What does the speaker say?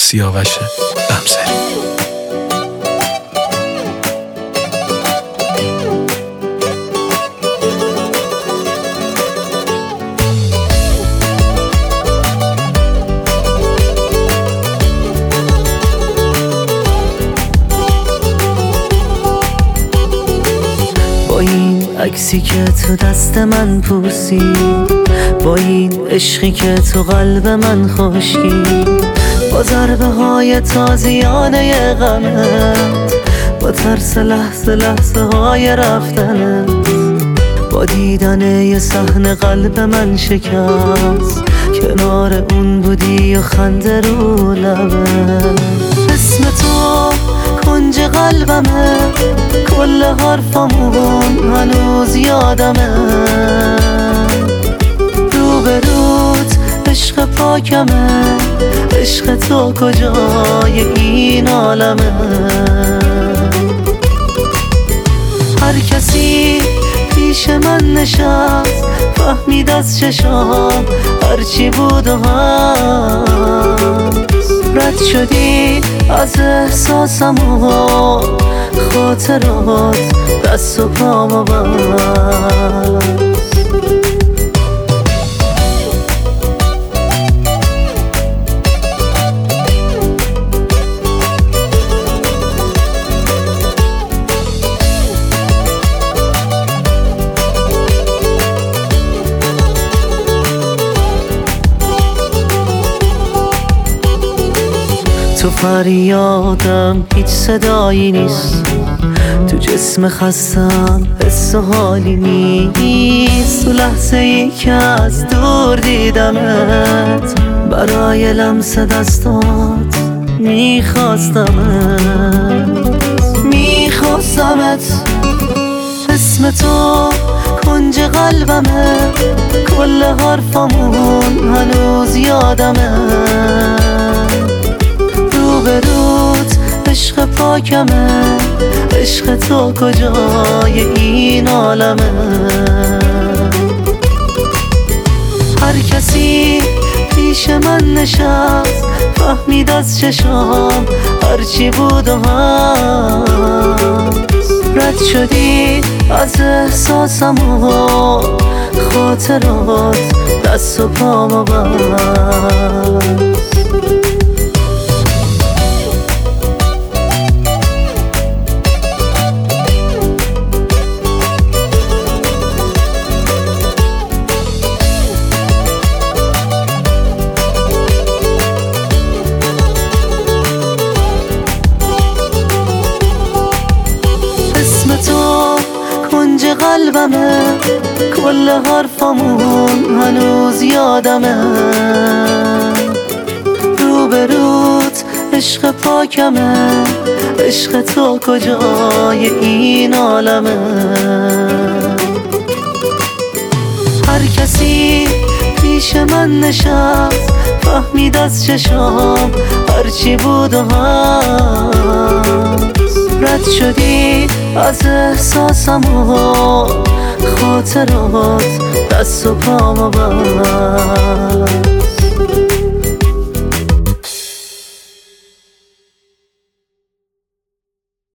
سیاوش غمزری. با این عکسی که تو دست من پوسی، با این عشقی که تو قلب من خشکی، با ضربه های تازیانه غمت، با ترس لحظه لحظه های رفتنت، با دیدن یه صحنه قلب من شکست، کنار اون بودی و خنده رو لبت. اسم تو کنج قلبمه، کل حرفامون هنوز یادمه، روبروت عشق پاکمه، عشق تو کجای این عالمه. هر کسی پیش من نشست، فهمید از چشام هرچی بود و هست، رد شدی از احساسم و خاطرات دست و پامو بست. تو فریادم هیچ صدایی نیست، تو جسم خستم حس و حالی نیست، تو لحظه ای که از دور دیدمت، برای لمس دستات میخواستمت. اسم تو کنج قلبمه، کل حرفامون هنوز یادمه، روبروت عشق پاکمه، عشق تو کجای این عالمه. هر کسی پیش من نشست، فهمید از چشام هرچی بود و هست، رد شدی از احساسم و خاطرات دست و پامو بست. تو کنج قلبمه، کل حرفامون هنوز یادمه، روبروت عشق پاکمه، عشق تو کجای این عالمه. هر کسی پیش من نشست، فهمید از چشام هرچی بود و هست، رد شدی از احساسم و خاطرات دست و پامو بست.